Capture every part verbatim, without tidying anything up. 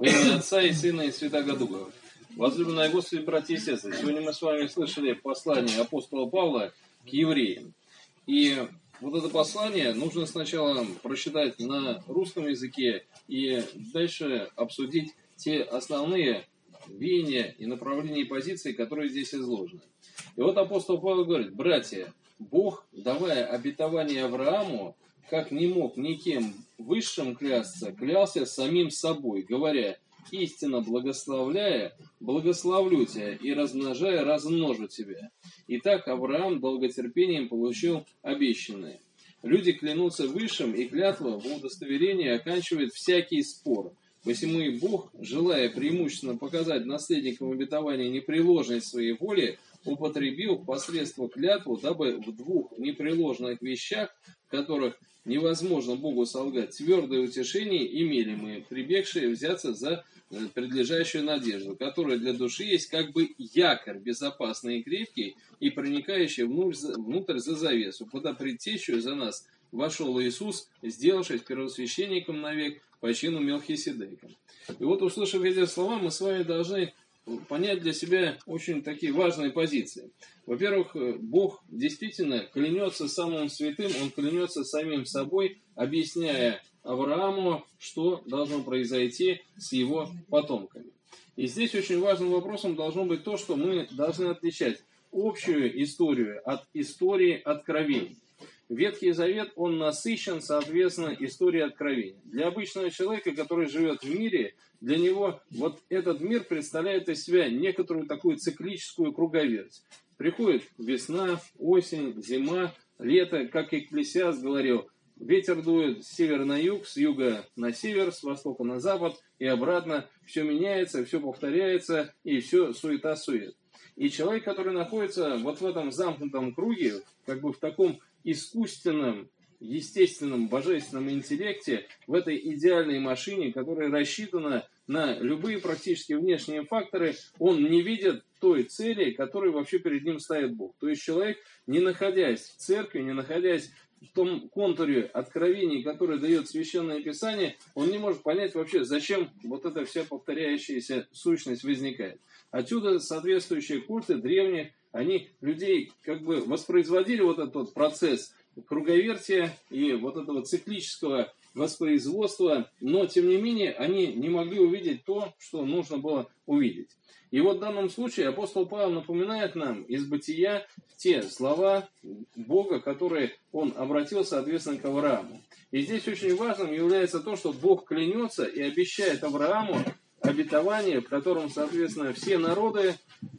Во имя Отца и Сына и Святаго Духа. Возлюбленные Господи, братья и сестры, сегодня мы с вами слышали послание апостола Павла к евреям. И вот это послание нужно сначала прочитать на русском языке и дальше обсудить те основные веяния и направления и позиции, которые здесь изложены. И вот апостол Павел говорит: братья, Бог, давая обетование Аврааму, как не мог никем высшим клясться, клялся самим собой, говоря: истинно благословляя, благословлю тебя, и размножая, размножу тебя. Итак, Авраам долготерпением получил обещанное. Люди клянутся высшим, и клятва в удостоверении оканчивает всякий спор. Посему и Бог, желая преимущественно показать наследникам обетования непреложность своей воли, употребил посредством клятву, дабы в двух непреложных вещах, в которых невозможно Богу солгать, твердое утешение имели мы, прибегшие взяться за предлежащую надежду, которая для души есть как бы якорь безопасный и крепкий, и проникающий внутрь за завесу, куда предтечью за нас вошел Иисус, сделавшись первосвященником навек по чину Мелхиседека. И вот, услышав эти слова, мы с вами должны понять для себя очень такие важные позиции. Во-первых, Бог действительно клянется самым святым, Он клянется самим собой, объясняя Аврааму, что должно произойти с его потомками. И здесь очень важным вопросом должно быть то, что мы должны отличать общую историю от истории откровений. Ветхий Завет, он насыщен, соответственно, историей откровения. Для обычного человека, который живет в мире, для него вот этот мир представляет из себя некоторую такую циклическую круговерть. Приходит весна, осень, зима, лето, как Экклесиаст говорил, ветер дует с севера на юг, с юга на север, с востока на запад и обратно. Все меняется, все повторяется, и все суета-сует. И человек, который находится вот в этом замкнутом круге, как бы в таком искусственном, естественном, божественном интеллекте, в этой идеальной машине, которая рассчитана на любые практически внешние факторы, он не видит той цели, которую вообще перед ним ставит Бог. То есть человек, не находясь в церкви, не находясь в том контуре откровений, который дает Священное Писание, он не может понять вообще, зачем вот эта вся повторяющаяся сущность возникает. Отсюда соответствующие культы древних, они людей как бы воспроизводили вот этот вот процесс круговертия и вот этого циклического воспроизводства, но тем не менее они не могли увидеть то, что нужно было увидеть. И вот в данном случае апостол Павел напоминает нам из Бытия те слова Бога, которые он обратил, соответственно, к Аврааму. И здесь очень важным является то, что Бог клянется и обещает Аврааму обетование, в котором, соответственно, все народы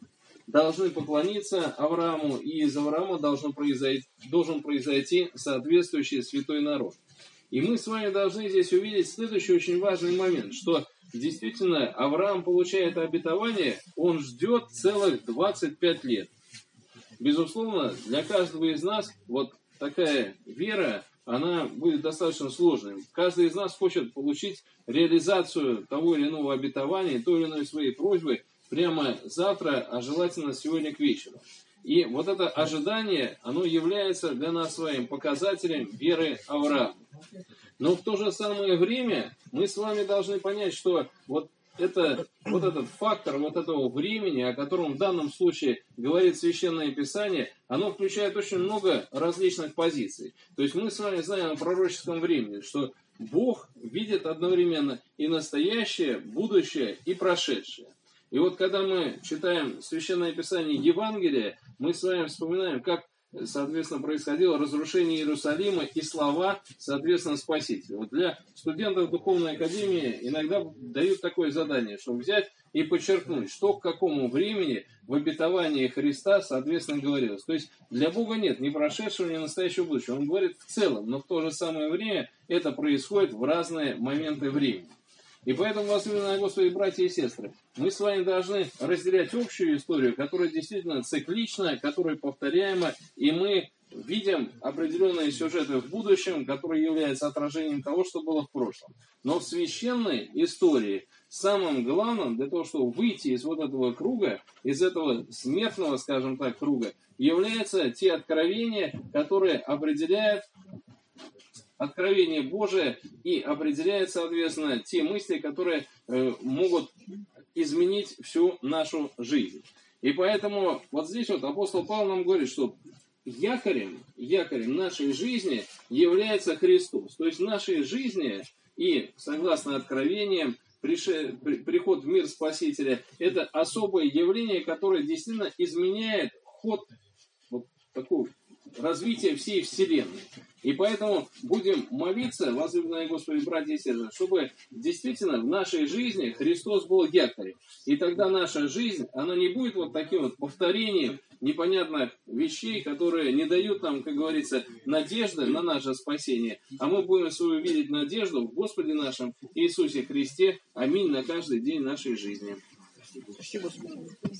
должны поклониться Аврааму, и из Авраама должен произойти, должен произойти соответствующий святой народ. И мы с вами должны здесь увидеть следующий очень важный момент, что действительно Авраам получает обетование, он ждет целых двадцать пять лет. Безусловно, для каждого из нас вот такая вера, она будет достаточно сложной. Каждый из нас хочет получить реализацию того или иного обетования, той или иной своей просьбы прямо завтра, а желательно сегодня к вечеру. И вот это ожидание, оно является для нас с вами показателем веры Авраама. Но в то же самое время мы с вами должны понять, что вот, это, вот этот фактор вот этого времени, о котором в данном случае говорит Священное Писание, оно включает очень много различных позиций. То есть мы с вами знаем о пророческом времени, что Бог видит одновременно и настоящее, будущее и прошедшее. И вот когда мы читаем Священное Писание Евангелия, мы с вами вспоминаем, как, соответственно, происходило разрушение Иерусалима и слова, соответственно, Спасителя. Вот для студентов Духовной Академии иногда дают такое задание, чтобы взять и подчеркнуть, что к какому времени в обетовании Христа, соответственно, говорилось. То есть для Бога нет ни прошедшего, ни настоящего будущего. Он говорит в целом, но в то же самое время это происходит в разные моменты времени. И поэтому, возлюбленные Господи, братья и сестры, мы с вами должны разделять общую историю, которая действительно циклична, которая повторяема, и мы видим определенные сюжеты в будущем, которые являются отражением того, что было в прошлом. Но в священной истории самым главным для того, чтобы выйти из вот этого круга, из этого смертного, скажем так, круга, являются те откровения, которые определяют откровение Божие и определяет, соответственно, те мысли, которые э, могут изменить всю нашу жизнь. И поэтому вот здесь вот апостол Павел нам говорит, что якорем, якорем нашей жизни является Христос. То есть в нашей жизни и, согласно откровениям, пришед, при, приход в мир Спасителя – это особое явление, которое действительно изменяет ход вот такого развития всей Вселенной. И поэтому будем молиться, возлюбленные Господи, братья и сестры, чтобы действительно в нашей жизни Христос был якорем. И тогда наша жизнь, она не будет вот таким вот повторением непонятных вещей, которые не дают нам, как говорится, надежды на наше спасение. А мы будем свою видеть надежду в Господе нашем Иисусе Христе. Аминь на каждый день нашей жизни. Спасибо.